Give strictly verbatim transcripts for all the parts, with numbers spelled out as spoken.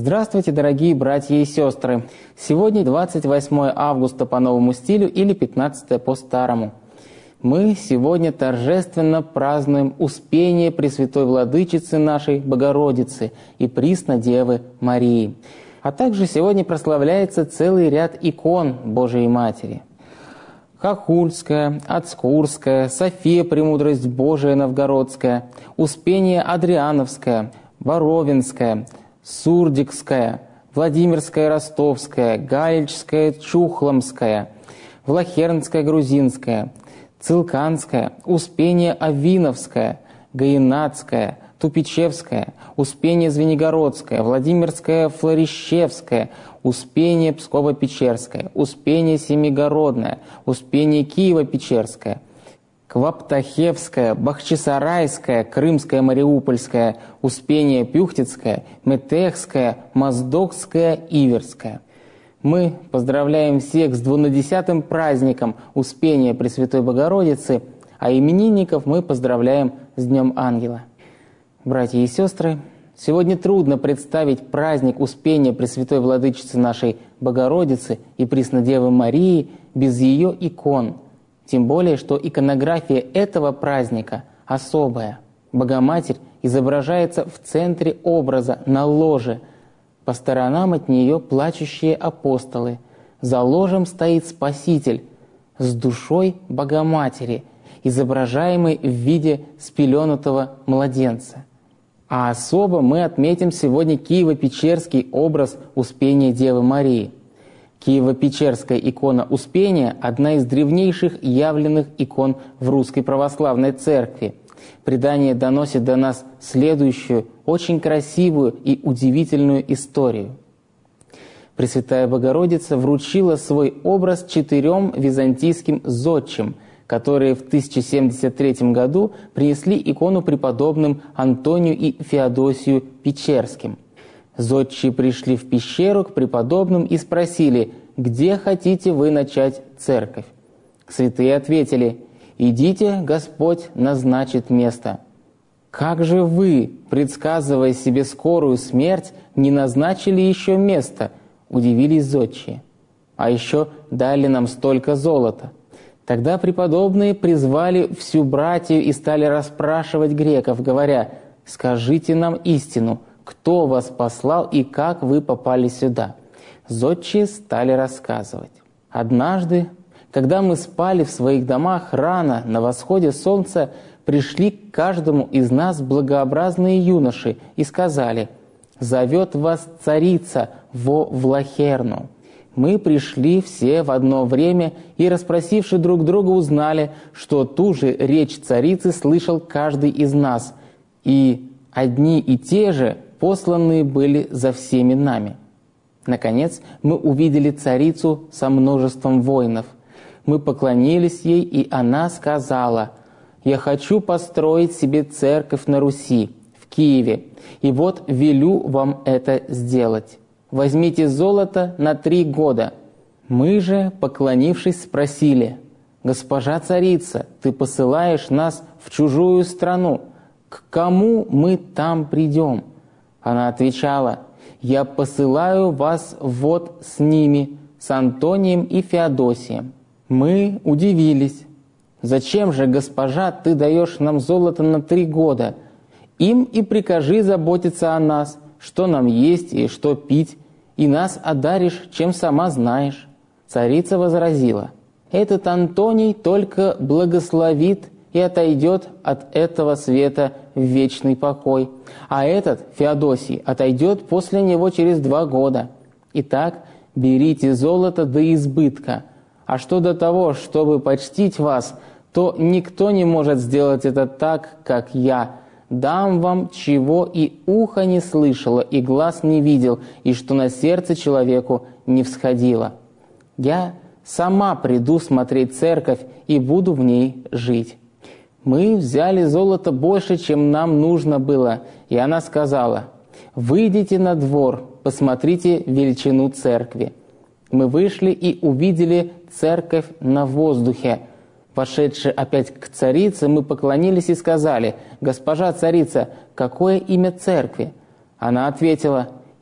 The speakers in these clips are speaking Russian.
Здравствуйте, дорогие братья и сестры! Сегодня двадцать восьмое августа по новому стилю или пятнадцатое по старому. Мы сегодня торжественно празднуем Успение Пресвятой Владычицы нашей Богородицы и Приснодевы Марии. А также сегодня прославляется целый ряд икон Божией Матери. Хохульская, Ацкурская, София Премудрость Божия Новгородская, Успение Адриановская, Боровинская, Сурдикская, Владимирская Ростовская, Галичская Чухломская, Влахернская Грузинская, Цилканская, Успение Авиновская, Гаинатская, Тупичевская, Успение Звенигородская, Владимирская Флорищевская, Успение Псково-Печерская, Успение Семигородная, Успение Киево-Печерская, Кваптахевская, Бахчисарайская, Крымская, Мариупольская, Успение Пюхтицкая, Метехская, Моздокская, Иверская. Мы поздравляем всех с двунадесятым праздником Успения Пресвятой Богородицы, а именинников мы поздравляем с Днем Ангела. Братья и сестры, сегодня трудно представить праздник Успения Пресвятой Владычицы нашей Богородицы и Преснодевы Марии без ее икон. Тем более, что иконография этого праздника особая. Богоматерь изображается в центре образа, на ложе. По сторонам от нее плачущие апостолы. За ложем стоит Спаситель с душой Богоматери, изображаемый в виде спеленутого младенца. А особо мы отметим сегодня Киево-Печерский образ Успения Девы Марии. Киево-Печерская икона Успения – одна из древнейших явленных икон в Русской Православной Церкви. Предание доносит до нас следующую, очень красивую и удивительную историю. Пресвятая Богородица вручила свой образ четырем византийским зодчим, которые в тысяча семьдесят третьем году принесли икону преподобным Антонию и Феодосию Печерским. Зодчие пришли в пещеру к преподобным и спросили: «Где хотите вы начать церковь?» Святые ответили: «Идите, Господь назначит место». «Как же вы, предсказывая себе скорую смерть, не назначили еще место?» – удивились зодчие. «А еще дали нам столько золота». Тогда преподобные призвали всю братью и стали расспрашивать греков, говоря: «Скажите нам истину, кто вас послал и как вы попали сюда?» Зодчие стали рассказывать. «Однажды, когда мы спали в своих домах, рано, на восходе солнца, пришли к каждому из нас благообразные юноши и сказали: «Зовет вас царица во Влахерну». Мы пришли все в одно время и, расспросивши друг друга, узнали, что ту же речь царицы слышал каждый из нас, и одни и те же посланные были за всеми нами. Наконец, мы увидели царицу со множеством воинов. Мы поклонились ей, и она сказала: «Я хочу построить себе церковь на Руси, в Киеве, и вот велю вам это сделать. Возьмите золото на три года». Мы же, поклонившись, спросили: «Госпожа царица, ты посылаешь нас в чужую страну. К кому мы там придем?» Она отвечала: «Я посылаю вас вот с ними, с Антонием и Феодосием». Мы удивились: «Зачем же, госпожа, ты даешь нам золото на три года? Им и прикажи заботиться о нас, что нам есть и что пить, и нас одаришь, чем сама знаешь». Царица возразила: «Этот Антоний только благословит и отойдет от этого света в вечный покой, а этот, Феодосий, отойдет после него через два года. Итак, берите золото до избытка, а что до того, чтобы почтить вас, то никто не может сделать это так, как я. Дам вам, чего и ухо не слышало, и глаз не видел, и что на сердце человеку не всходило. Я сама приду смотреть церковь и буду в ней жить». Мы взяли золото больше, чем нам нужно было, и она сказала: «Выйдите на двор, посмотрите величину церкви». Мы вышли и увидели церковь на воздухе. Вошедши опять к царице, мы поклонились и сказали: «Госпожа царица, какое имя церкви?» Она ответила: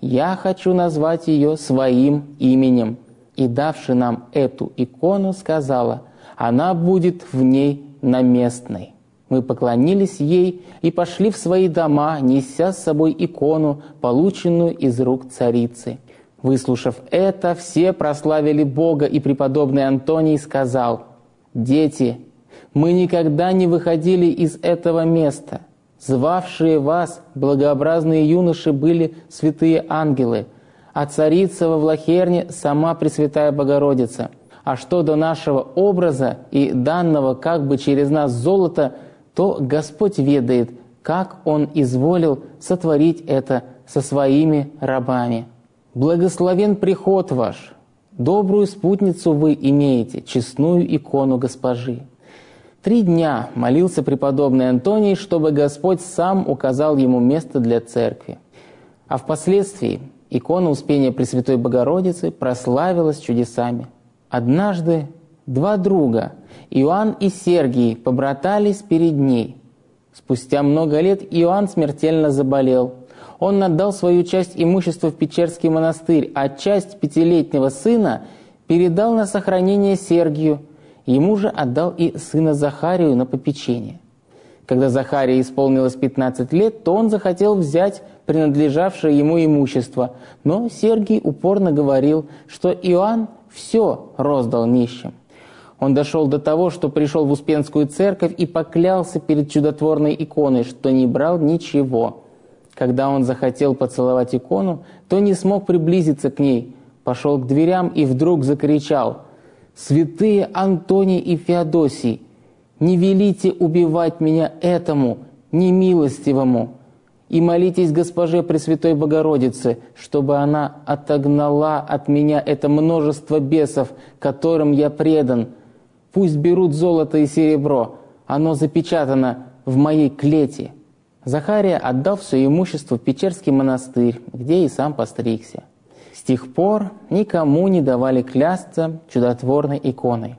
я хочу назвать ее своим именем. И давши нам эту икону, сказала, она будет в ней наместной. Мы поклонились ей и пошли в свои дома, неся с собой икону, полученную из рук царицы. Выслушав это, все прославили Бога, и преподобный Антоний сказал, «Дети, мы никогда не выходили из этого места. Звавшие вас, благообразные юноши, были святые ангелы, а царица во Влахерне сама Пресвятая Богородица. А что до нашего образа и данного как бы через нас золота, то Господь ведает, как Он изволил сотворить это со своими рабами. Благословен приход ваш, добрую спутницу вы имеете, честную икону Госпожи». Три дня молился преподобный Антоний, чтобы Господь сам указал ему место для церкви. А впоследствии икона Успения Пресвятой Богородицы прославилась чудесами. Однажды два друга, Иоанн и Сергий, побратались перед ней. Спустя много лет Иоанн смертельно заболел. Он отдал свою часть имущества в Печерский монастырь, а часть пятилетнего сына передал на сохранение Сергию. Ему же отдал и сына Захарию на попечение. Когда Захарии исполнилось пятнадцать лет, то он захотел взять принадлежавшее ему имущество, но Сергий упорно говорил, что Иоанн все роздал нищим. Он дошел до того, что пришел в Успенскую церковь и поклялся перед чудотворной иконой, что не брал ничего. Когда он захотел поцеловать икону, то не смог приблизиться к ней, пошел к дверям и вдруг закричал: «Святые Антоний и Феодосий, не велите убивать меня этому немилостивому, и молитесь Госпоже Пресвятой Богородице, чтобы она отогнала от меня это множество бесов, которым я предан. Пусть берут золото и серебро, оно запечатано в моей клете». Захария отдал все имущество в Печерский монастырь, где и сам постригся. С тех пор никому не давали клясться чудотворной иконой.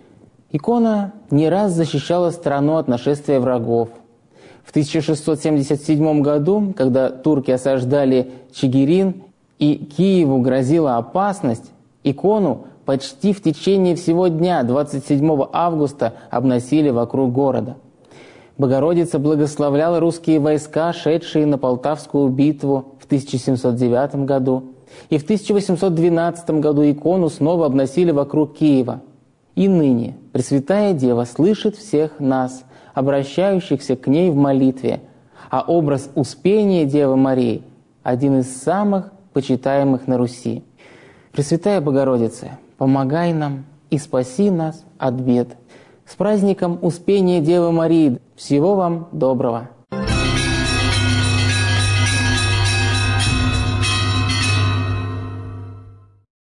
Икона не раз защищала страну от нашествия врагов. В тысяча шестьсот семьдесят седьмом году, когда турки осаждали Чигирин и Киеву грозила опасность, икону почти в течение всего дня, двадцать седьмого августа, обносили вокруг города. Богородица благословляла русские войска, шедшие на Полтавскую битву в тысяча семьсот девятом году. И в тысяча восемьсот двенадцатом году икону снова обносили вокруг Киева. И ныне Пресвятая Дева слышит всех нас, обращающихся к ней в молитве, а образ Успения Девы Марии – один из самых почитаемых на Руси. Пресвятая Богородица, помогай нам и спаси нас от бед. С праздником Успения Девы Марии! Всего вам доброго!